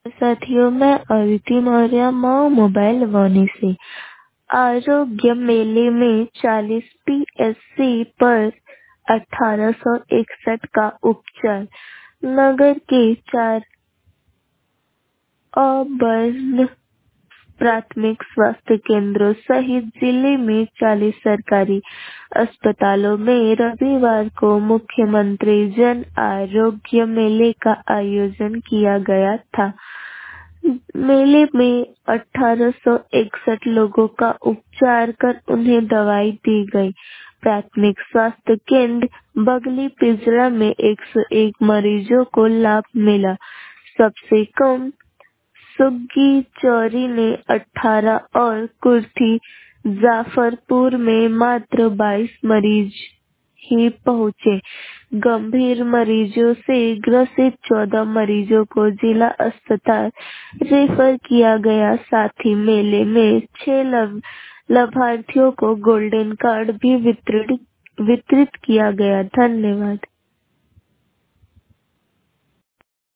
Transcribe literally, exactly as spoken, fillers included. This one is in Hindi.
साथियों, मैं अदिति मौर्य मऊ मोबाइल वानी से। आरोग्य मेले में चालीस पी एस सी पर अठारह सौ इकसठ का उपचार। नगर के चार अबर्ण प्राथमिक स्वास्थ्य केंद्रों सहित जिले में चालीस सरकारी अस्पतालों में रविवार को मुख्यमंत्री जन आरोग्य मेले का आयोजन किया गया था। मेले में अठारह सौ इकसठ लोगों का उपचार कर उन्हें दवाई दी गई। प्राथमिक स्वास्थ्य केंद्र बगली पिंजरा में एक सौ एक मरीजों को लाभ मिला। सबसे कम सुग्गी चौरी ने अठारह और कुर्थी जाफरपुर में मात्र बाईस मरीज ही पहुंचे। गंभीर मरीजों से ग्रसित चौदह मरीजों को जिला अस्पताल रेफर किया गया। साथ ही मेले में छह लव, लाभार्थियों को गोल्डन कार्ड भी वितरित वितरित किया गया। धन्यवाद।